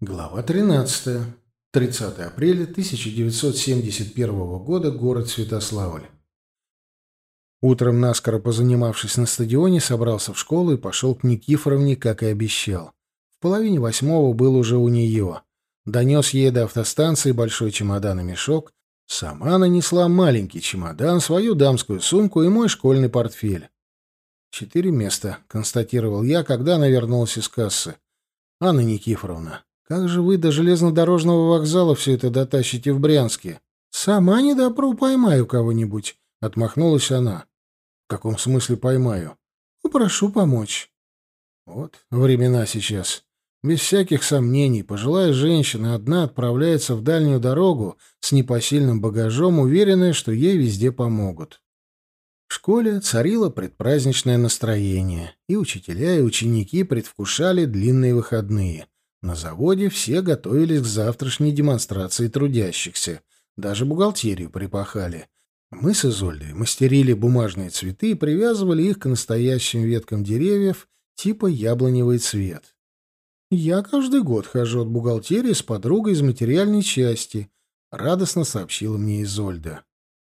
Глава 13. 30 апреля 1971 года. Город Святославль. Утром, наскоро позанимавшись на стадионе, собрался в школу и пошел к Никифоровне, как и обещал. В половине восьмого был уже у нее. Донес ей до автостанции большой чемодан и мешок. Сама нанесла маленький чемодан, свою дамскую сумку и мой школьный портфель. 4 места, констатировал я, когда она вернулась из кассы. «Анна Никифоровна, как же вы до железнодорожного вокзала все это дотащите в Брянске?» «Сама не допру, поймаю кого-нибудь», — отмахнулась она. «В каком смысле поймаю?» «Попрошу помочь». Вот времена сейчас. Без всяких сомнений, пожилая женщина одна отправляется в дальнюю дорогу с непосильным багажом, уверенная, что ей везде помогут. В школе царило предпраздничное настроение, и учителя, и ученики предвкушали длинные выходные. На заводе все готовились к завтрашней демонстрации трудящихся, даже бухгалтерию припахали. Мы с Изольдой мастерили бумажные цветы и привязывали их к настоящим веткам деревьев типа яблоневый цвет. «Я каждый год хожу от бухгалтерии с подругой из материальной части», — радостно сообщила мне Изольда.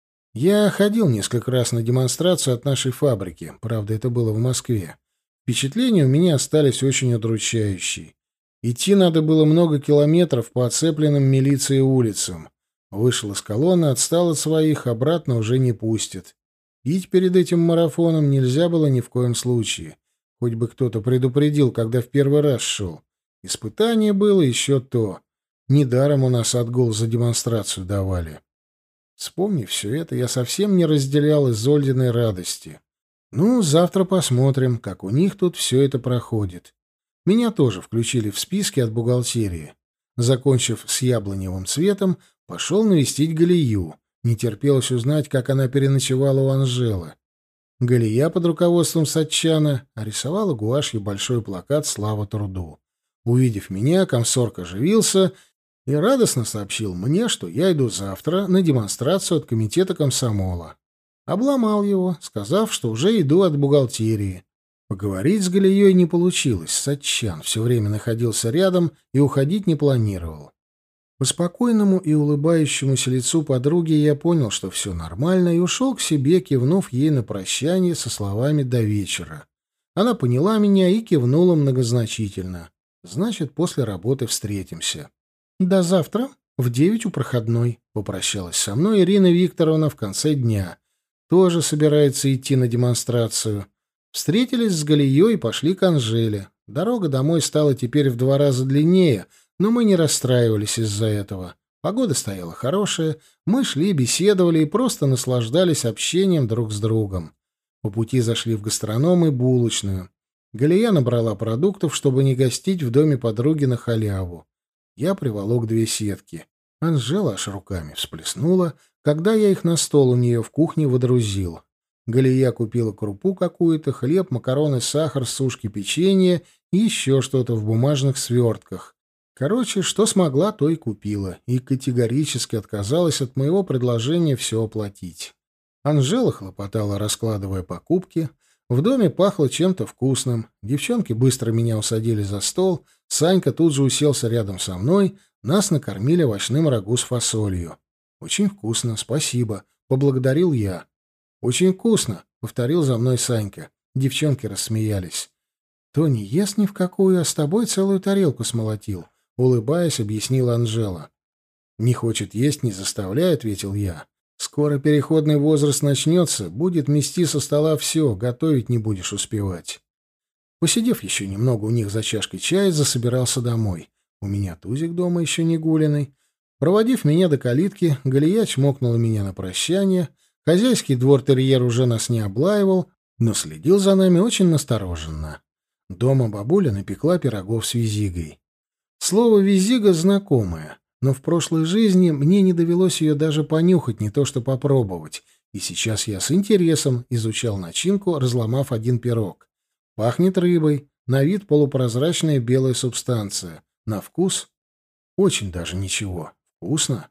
Я ходил несколько раз на демонстрацию от нашей фабрики, правда, это было в Москве. Впечатления у меня остались очень удручающие. Идти надо было много километров по оцепленным милицией улицам. Вышел из колонны, отстал от своих, обратно уже не пустят. Пить перед этим марафоном нельзя было ни в коем случае. Хоть бы кто-то предупредил, когда в первый раз шел. Испытание было еще то. Недаром у нас отгул за демонстрацию давали. Вспомнив все это, я совсем не разделял Изольдиной радости. Ну, завтра посмотрим, как у них тут все это проходит. Меня тоже включили в списки от бухгалтерии. Закончив с яблоневым цветом, пошел навестить Галию. Не терпелось узнать, как она переночевала у Анжелы. Галия под руководством Сатчана рисовала гуашью большой плакат «Слава труду». Увидев меня, комсорг оживился и радостно сообщил мне, что я иду завтра на демонстрацию от комитета комсомола. Обломал его, сказав, что уже иду от бухгалтерии. Поговорить с Галией не получилось, Сатчан все время находился рядом и уходить не планировал. По спокойному и улыбающемуся лицу подруги я понял, что все нормально, и ушел к себе, кивнув ей на прощание со словами «до вечера». Она поняла меня и кивнула многозначительно. Значит, после работы встретимся. «До завтра, в 9 у проходной», — попрощалась со мной Ирина Викторовна в конце дня. Тоже собирается идти на демонстрацию. Встретились с Галией и пошли к Анжеле. Дорога домой стала теперь в 2 раза длиннее, но мы не расстраивались из-за этого. Погода стояла хорошая, мы шли, беседовали и просто наслаждались общением друг с другом. По пути зашли в гастроном и булочную. Галия набрала продуктов, чтобы не гостить в доме подруги на халяву. Я приволок 2 сетки. Анжела аж руками всплеснула, когда я их на стол у нее в кухне водрузил. Галия купила крупу какую-то, хлеб, макароны, сахар, сушки, печенье и еще что-то в бумажных свертках. Короче, что смогла, то и купила, и категорически отказалась от моего предложения все оплатить. Анжела хлопотала, раскладывая покупки. В доме пахло чем-то вкусным. Девчонки быстро меня усадили за стол. Санька тут же уселся рядом со мной. Нас накормили овощным рагу с фасолью. «Очень вкусно, спасибо», — поблагодарил я. «Очень вкусно», — повторил за мной Санька. Девчонки рассмеялись. «То не ест ни в какую, а с тобой целую тарелку смолотил», — улыбаясь, объяснила Анжела. «Не хочет есть, не заставляй», — ответил я. «Скоро переходный возраст начнется, будет мести со стола все, готовить не будешь успевать». Посидев еще немного у них за чашкой чая, засобирался домой. У меня Тузик дома еще не гуляный. Проводив меня до калитки, Галия чмокнула меня на прощание. Хозяйский двор-терьер уже нас не облаивал, но следил за нами очень настороженно. Дома бабуля напекла пирогов с визигой. Слово «визига» знакомое, но в прошлой жизни мне не довелось ее даже понюхать, не то что попробовать, и сейчас я с интересом изучал начинку, разломав один пирог. Пахнет рыбой, на вид полупрозрачная белая субстанция, на вкус очень даже ничего, вкусно.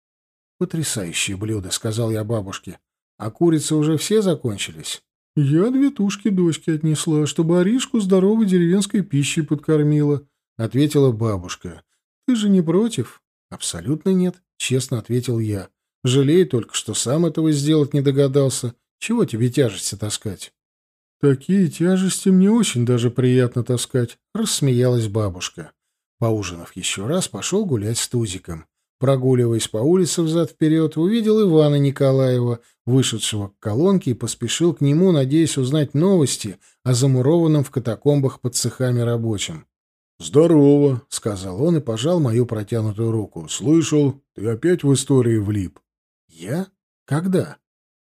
«Потрясающее блюдо», — сказал я бабушке. «А курицы уже все закончились?» «Я 2 тушки дочке отнесла, чтобы Аришку здоровой деревенской пищей подкормила», — ответила бабушка. Ты же не против? Абсолютно нет, честно ответил я. Жалею только, что сам этого сделать не догадался. Чего тебе тяжести таскать? Такие тяжести мне очень даже приятно таскать, рассмеялась бабушка. Поужинав еще раз, пошел гулять с Тузиком. Прогуливаясь по улице взад-вперед, увидел Ивана Николаева, вышедшего к колонке, и поспешил к нему, надеясь узнать новости о замурованном в катакомбах под цехами рабочем. «Здорово», — сказал он и пожал мою протянутую руку. «Слышал, ты опять в истории влип». «Я? Когда?»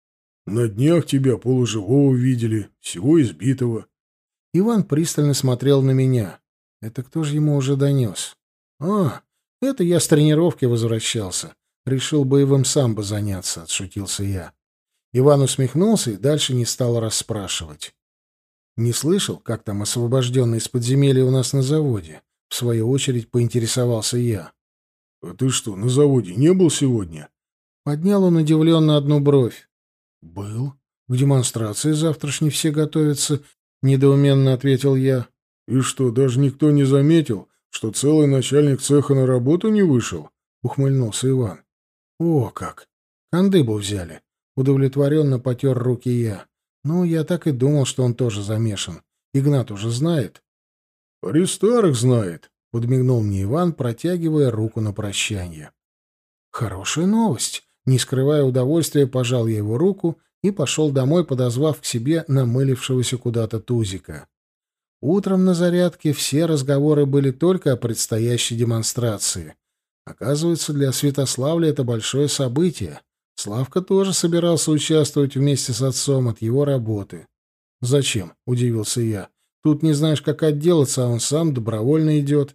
«На днях тебя полуживого видели, всего избитого». Иван пристально смотрел на меня. «Это кто же ему уже донес?» «А, это я с тренировки возвращался. Решил боевым самбо заняться», — отшутился я. Иван усмехнулся и дальше не стал расспрашивать. «Не слышал, как там освобожденный из подземелья у нас на заводе?» В свою очередь поинтересовался я. «А ты что, на заводе не был сегодня?» Поднял он удивленно одну бровь. «Был. К демонстрации завтрашней все готовятся», — недоуменно ответил я. «И что, даже никто не заметил, что целый начальник цеха на работу не вышел?» — ухмыльнулся Иван. «О как! Кандыбу взяли!» — удовлетворенно потер руки я. «Ну, я так и думал, что он тоже замешан. Игнат уже знает?» «Аристарх знает», — подмигнул мне Иван, протягивая руку на прощание. «Хорошая новость!» Не скрывая удовольствия, пожал я его руку и пошел домой, подозвав к себе намылившегося куда-то Тузика. Утром на зарядке все разговоры были только о предстоящей демонстрации. Оказывается, для Святославля это большое событие. Славка тоже собирался участвовать вместе с отцом от его работы. «Зачем?» — удивился я. «Тут не знаешь, как отделаться, а он сам добровольно идет».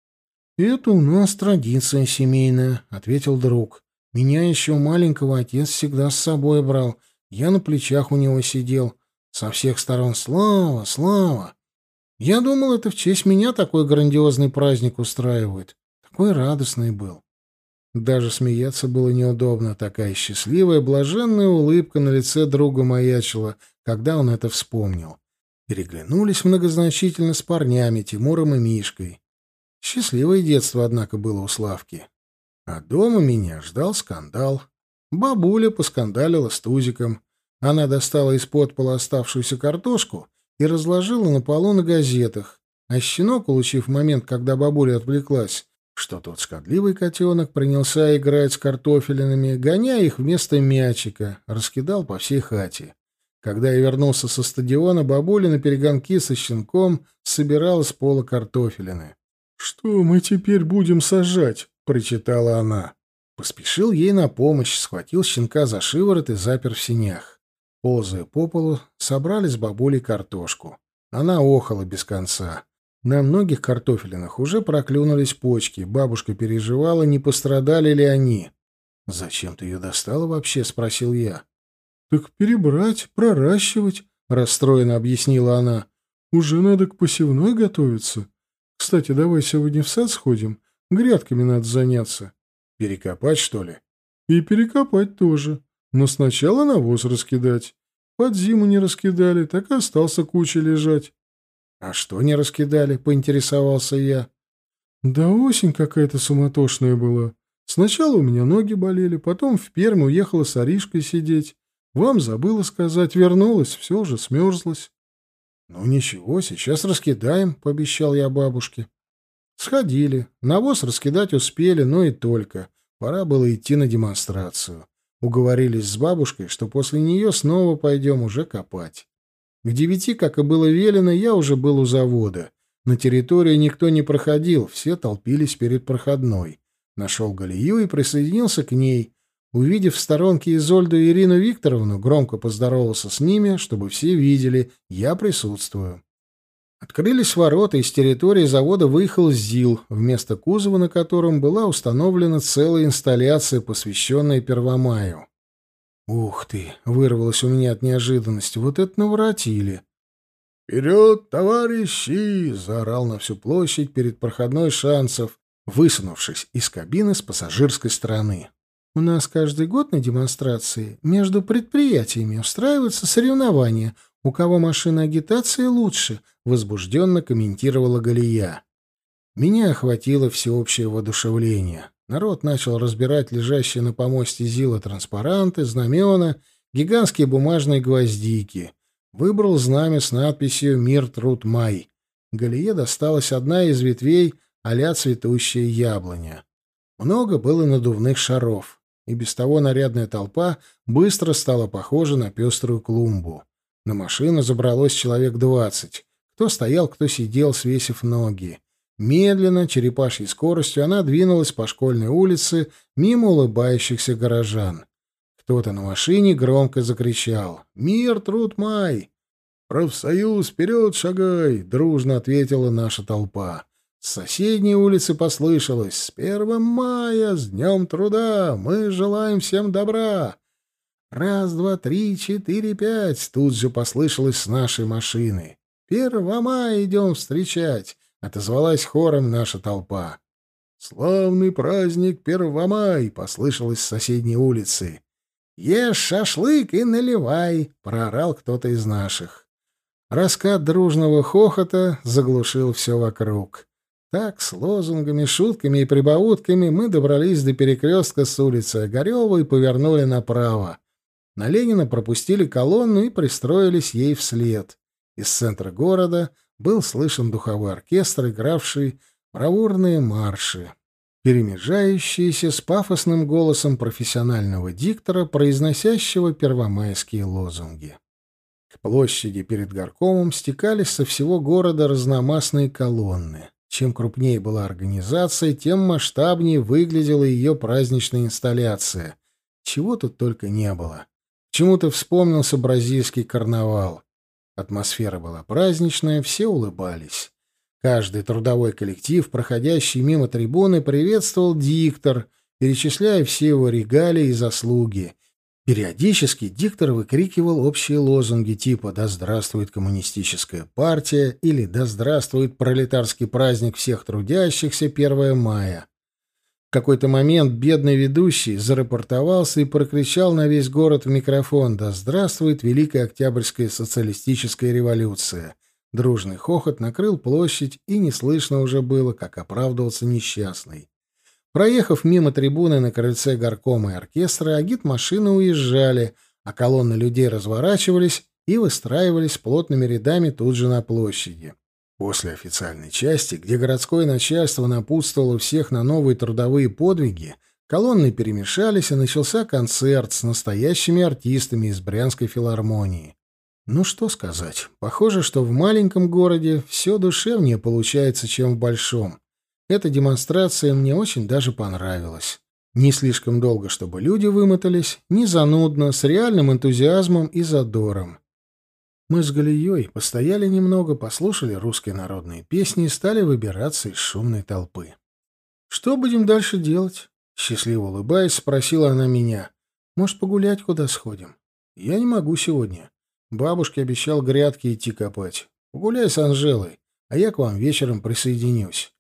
«Это у нас традиция семейная», — ответил друг. «Меня еще маленького отец всегда с собой брал. Я на плечах у него сидел. Со всех сторон слава, слава. Я думал, это в честь меня такой грандиозный праздник устраивают. Такой радостный был». Даже смеяться было неудобно. Такая счастливая, блаженная улыбка на лице друга маячила, когда он это вспомнил. Переглянулись многозначительно с парнями, Тимуром и Мишкой. Счастливое детство, однако, было у Славки. А дома меня ждал скандал. Бабуля поскандалила с Тузиком. Она достала из-под пола оставшуюся картошку и разложила на полу на газетах. А щенок, улучив момент, когда бабуля отвлеклась, что тот шкодливый котенок принялся играть с картофелинами, гоняя их вместо мячика, раскидал по всей хате. Когда я вернулся со стадиона, бабуля на перегонки со щенком собирала с пола картофелины. «Что мы теперь будем сажать?» — прочитала она. Поспешил ей на помощь, схватил щенка за шиворот и запер в сенях. Ползая по полу, собрали с бабулей картошку. Она охала без конца. На многих картофелинах уже проклюнулись почки. Бабушка переживала, не пострадали ли они. «Зачем ты ее достала вообще?» — спросил я. «Так перебрать, проращивать», — расстроенно объяснила она. «Уже надо к посевной готовиться. Кстати, давай сегодня в сад сходим. Грядками надо заняться». «Перекопать, что ли?» «И перекопать тоже. Но сначала навоз раскидать. Под зиму не раскидали, так и остался куча лежать». «А что не раскидали?» — поинтересовался я. «Да осень какая-то суматошная была. Сначала у меня ноги болели, потом в Пермь уехала с Аришкой сидеть. Вам забыла сказать, вернулась, все уже смерзлась». «Ну ничего, сейчас раскидаем», — пообещал я бабушке. Сходили. Навоз раскидать успели, но и только. Пора было идти на демонстрацию. Уговорились с бабушкой, что после нее снова пойдем уже копать. К 9, как и было велено, я уже был у завода. На территории никто не проходил, все толпились перед проходной. Нашел Галию и присоединился к ней. Увидев в сторонке Изольду и Ирину Викторовну, громко поздоровался с ними, чтобы все видели, я присутствую. Открылись ворота, и с территории завода выехал ЗИЛ, вместо кузова на котором была установлена целая инсталляция, посвященная Первомаю. «Ух ты!» — вырвалось у меня от неожиданности. «Вот это наворотили!» «Вперед, товарищи!» — заорал на всю площадь перед проходной Шанцев, высунувшись из кабины с пассажирской стороны. «У нас каждый год на демонстрации между предприятиями устраиваются соревнования, у кого машина агитации лучше», — возбужденно комментировала Галия. Меня охватило всеобщее воодушевление. Народ начал разбирать лежащие на помосте Зила транспаранты, знамена, гигантские бумажные гвоздики. Выбрал знамя с надписью «Мир, труд, май». Галие досталась одна из ветвей а-ля цветущая яблоня. Много было надувных шаров, и без того нарядная толпа быстро стала похожа на пеструю клумбу. На машину забралось человек 20. Кто стоял, кто сидел, свесив ноги. Медленно, черепашьей скоростью, она двинулась по школьной улице мимо улыбающихся горожан. Кто-то на машине громко закричал: «Мир, труд, май!» «Профсоюз, вперед шагай!» — дружно ответила наша толпа. С соседней улицы послышалось: «С 1 мая, с Днем труда! Мы желаем всем добра!» «Раз, два, три, четыре, пять!» — тут же послышалось с нашей машины. «1 мая идем встречать!» — отозвалась хором наша толпа. «Славный праздник 1 мая!» — послышалось с соседней улицы. «Ешь шашлык и наливай!» — проорал кто-то из наших. Раскат дружного хохота заглушил все вокруг. Так, с лозунгами, шутками и прибаутками мы добрались до перекрестка с улицы Огарева и повернули направо. На Ленина пропустили колонну и пристроились ей вслед. Из центра города был слышен духовой оркестр, игравший бравурные марши, перемежающиеся с пафосным голосом профессионального диктора, произносящего первомайские лозунги. К площади перед горкомом стекались со всего города разномастные колонны. Чем крупнее была организация, тем масштабнее выглядела ее праздничная инсталляция. Чего тут только не было. Почему-то вспомнился бразильский карнавал. Атмосфера была праздничная, все улыбались. Каждый трудовой коллектив, проходящий мимо трибуны, приветствовал диктор, перечисляя все его регалии и заслуги. Периодически диктор выкрикивал общие лозунги типа «Да здравствует коммунистическая партия» или «Да здравствует пролетарский праздник всех трудящихся 1 мая». В какой-то момент бедный ведущий зарапортовался и прокричал на весь город в микрофон: «Да здравствует Великая Октябрьская социалистическая революция». Дружный хохот накрыл площадь, и не слышно уже было, как оправдывался несчастный. Проехав мимо трибуны на крыльце горкома и оркестра, агитмашины уезжали, а колонны людей разворачивались и выстраивались плотными рядами тут же на площади. После официальной части, где городское начальство напутствовало всех на новые трудовые подвиги, колонны перемешались, и начался концерт с настоящими артистами из Брянской филармонии. Ну что сказать, похоже, что в маленьком городе все душевнее получается, чем в большом. Эта демонстрация мне очень даже понравилась. Не слишком долго, чтобы люди вымотались, не занудно, с реальным энтузиазмом и задором. Мы с Галией постояли немного, послушали русские народные песни и стали выбираться из шумной толпы. «Что будем дальше делать?» — счастливо улыбаясь, спросила она меня. «Может, погулять куда сходим?» «Я не могу сегодня. Бабушке обещал грядки идти копать. Погуляй с Анжелой, а я к вам вечером присоединюсь».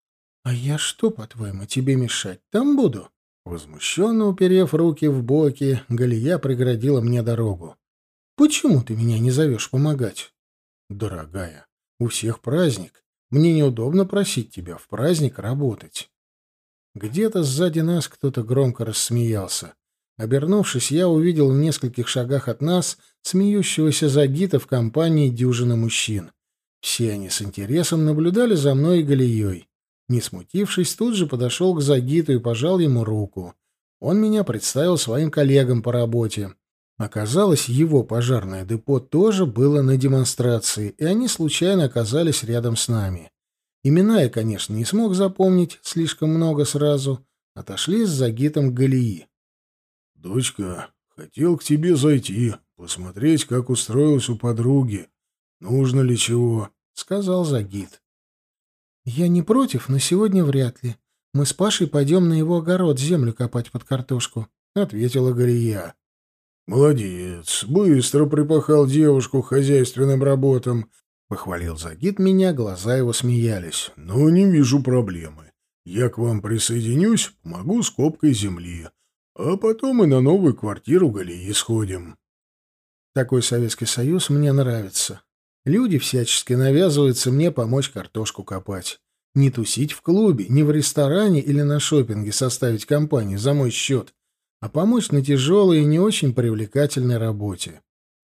«А я что, по-твоему, тебе мешать там буду?» Возмущенно уперев руки в боки, Галия преградила мне дорогу. «Почему ты меня не зовешь помогать?» «Дорогая, у всех праздник. Мне неудобно просить тебя в праздник работать». Где-то сзади нас кто-то громко рассмеялся. Обернувшись, я увидел в нескольких шагах от нас смеющегося Загита в компании дюжины мужчин. Все они с интересом наблюдали за мной и Галией. Не смутившись, тут же подошел к Загиту и пожал ему руку. Он меня представил своим коллегам по работе. Оказалось, его пожарное депо тоже было на демонстрации, и они случайно оказались рядом с нами. Имена я, конечно, не смог запомнить, слишком много сразу. Отошли с Загитом к Галии. «Дочка, хотел к тебе зайти, посмотреть, как устроилась у подруги. Нужно ли чего?» — сказал Загит. «Я не против, но сегодня вряд ли. Мы с Пашей пойдем на его огород землю копать под картошку», — ответила Галия. «Молодец, быстро припахал девушку к хозяйственным работам», — похвалил Загит меня, глаза его смеялись. «Но не вижу проблемы. Я к вам присоединюсь, помогу с копкой земли, а потом и на новую квартиру Галии сходим». Такой Советский Союз мне нравится. Люди всячески навязываются мне помочь картошку копать. Не тусить в клубе, не в ресторане или на шопинге составить компанию за мой счет, а помочь на тяжелой и не очень привлекательной работе.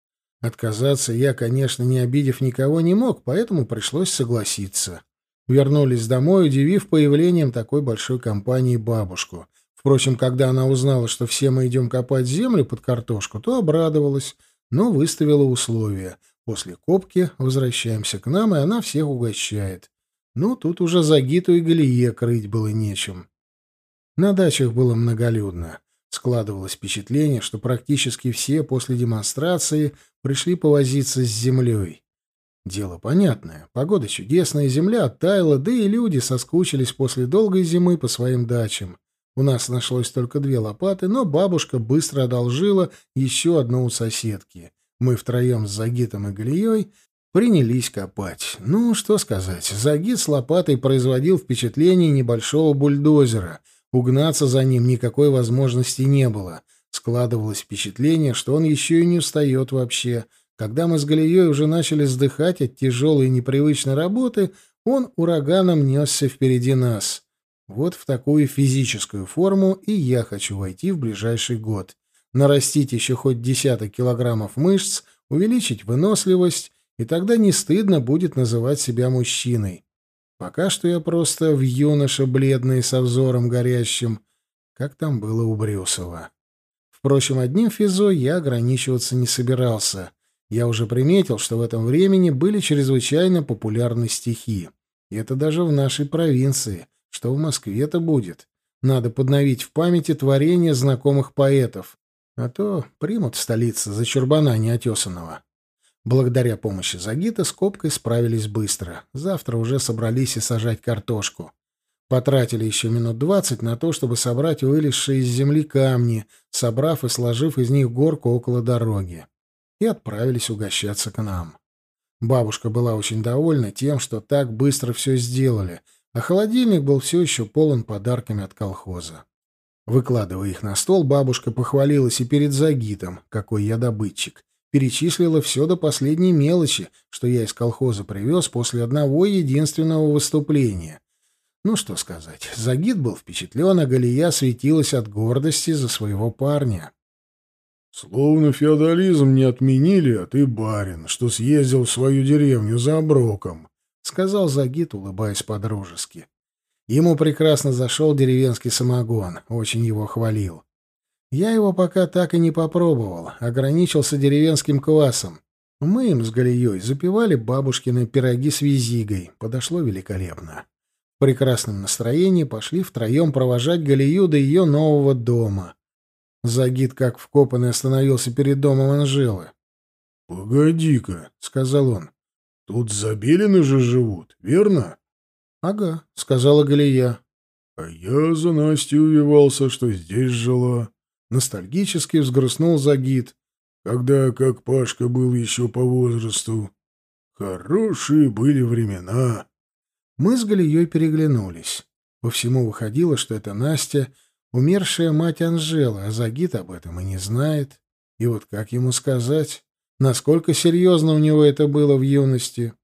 Отказаться я, конечно, не обидев никого, не мог, поэтому пришлось согласиться. Вернулись домой, удивив появлением такой большой компании бабушку. Впрочем, когда она узнала, что все мы идем копать землю под картошку, то обрадовалась, но выставила условия. После копки возвращаемся к нам, и она всех угощает. Ну, тут уже Загиту и Галие крыть было нечем. На дачах было многолюдно. Складывалось впечатление, что практически все после демонстрации пришли повозиться с землей. Дело понятное. Погода чудесная, земля оттаяла, да и люди соскучились после долгой зимы по своим дачам. У нас нашлось только 2 лопаты, но бабушка быстро одолжила еще одну у соседки. Мы втроем с Загитом и Галией принялись копать. Ну, что сказать, Загит с лопатой производил впечатление небольшого бульдозера. Угнаться за ним никакой возможности не было. Складывалось впечатление, что он еще и не устает вообще. Когда мы с Галией уже начали сдыхать от тяжелой и непривычной работы, он ураганом несся впереди нас. Вот в такую физическую форму и я хочу войти в ближайший год. Нарастить еще хоть 10 килограммов мышц, увеличить выносливость, и тогда не стыдно будет называть себя мужчиной. Пока что я просто в юноше бледный со взором горящим, как там было у Брюсова. Впрочем, одним физо я ограничиваться не собирался. Я уже приметил, что в этом времени были чрезвычайно популярны стихи. И это даже в нашей провинции. Что в Москве-то будет? Надо подновить в памяти творения знакомых поэтов. А то примут в столице за чурбана неотесанного. Благодаря помощи Загита с копкой справились быстро. Завтра уже собрались и сажать картошку. Потратили еще минут 20 на то, чтобы собрать вылезшие из земли камни, собрав и сложив из них горку около дороги. И отправились угощаться к нам. Бабушка была очень довольна тем, что так быстро все сделали, а холодильник был все еще полон подарками от колхоза. Выкладывая их на стол, бабушка похвалилась и перед Загитом, какой я добытчик. Перечислила все до последней мелочи, что я из колхоза привез после одного единственного выступления. Ну, что сказать, Загит был впечатлен, а Галия светилась от гордости за своего парня. «Словно феодализм не отменили, а ты барин, что съездил в свою деревню за оброком», — сказал Загит, улыбаясь по-дружески. Ему прекрасно зашел деревенский самогон, очень его хвалил. Я его пока так и не попробовал, ограничился деревенским квасом. Мы им с Галией запивали бабушкины пироги с визигой, подошло великолепно. В прекрасном настроении пошли втроем провожать Галию до ее нового дома. Загит, как вкопанный, остановился перед домом Анжелы. «Погоди-ка», — сказал он, — «тут Забелины же живут, верно?» «Ага», — сказала Галия. «А я за Настей увивался, что здесь жила». Ностальгически взгрустнул Загит. «Когда как Пашка был еще по возрасту. Хорошие были времена». Мы с Галией переглянулись. По всему выходило, что это Настя, умершая мать Анжелы, а Загит об этом и не знает. И вот как ему сказать, насколько серьезно у него это было в юности?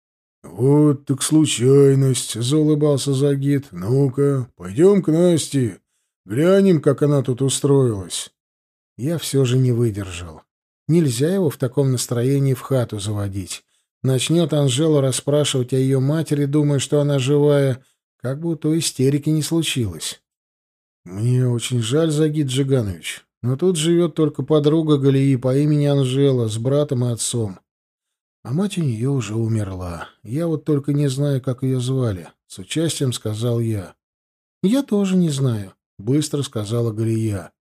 «Вот так случайность», — заулыбался Загит. «Ну-ка, пойдем к Насте, глянем, как она тут устроилась». Я все же не выдержал. Нельзя его в таком настроении в хату заводить. Начнет Анжела расспрашивать о ее матери, думая, что она живая, как бы у той истерики не случилось. «Мне очень жаль, Загит Джиганович, но тут живет только подруга Галии по имени Анжела с братом и отцом. А мать у нее уже умерла. Я вот только не знаю, как ее звали», — с участием сказал я. «Я тоже не знаю», — быстро сказала Галия.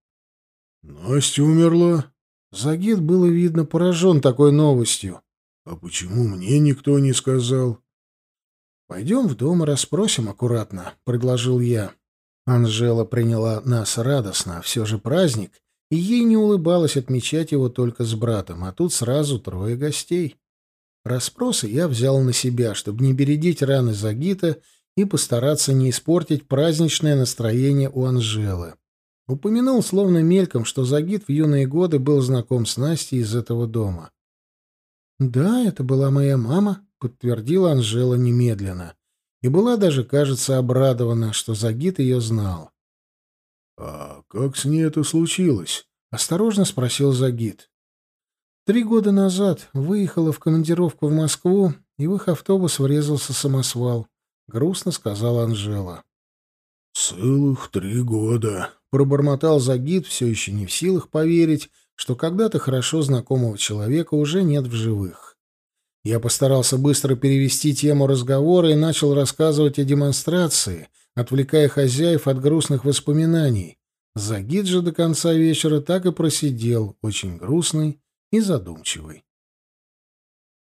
«Настя умерла?» Загит было видно поражен такой новостью. «А почему мне никто не сказал?» «Пойдем в дом и расспросим аккуратно», — предложил я. Анжела приняла нас радостно, все же праздник, и ей не улыбалось отмечать его только с братом, а тут сразу 3 гостей. Расспросы я взял на себя, чтобы не бередить раны Загита и постараться не испортить праздничное настроение у Анжелы. Упомянул словно мельком, что Загит в юные годы был знаком с Настей из этого дома. «Да, это была моя мама», — подтвердила Анжела немедленно. и была даже, кажется, обрадована, что Загит ее знал. «А как с ней это случилось?» — осторожно спросил Загит. 3 года назад выехала в командировку в Москву, и в их автобус врезался самосвал, — грустно сказала Анжела. «Целых 3 года», — пробормотал Загит, все еще не в силах поверить, что когда-то хорошо знакомого человека уже нет в живых. Я постарался быстро перевести тему разговора и начал рассказывать о демонстрации, отвлекая хозяев от грустных воспоминаний. Загид же до конца вечера так и просидел, очень грустный и задумчивый.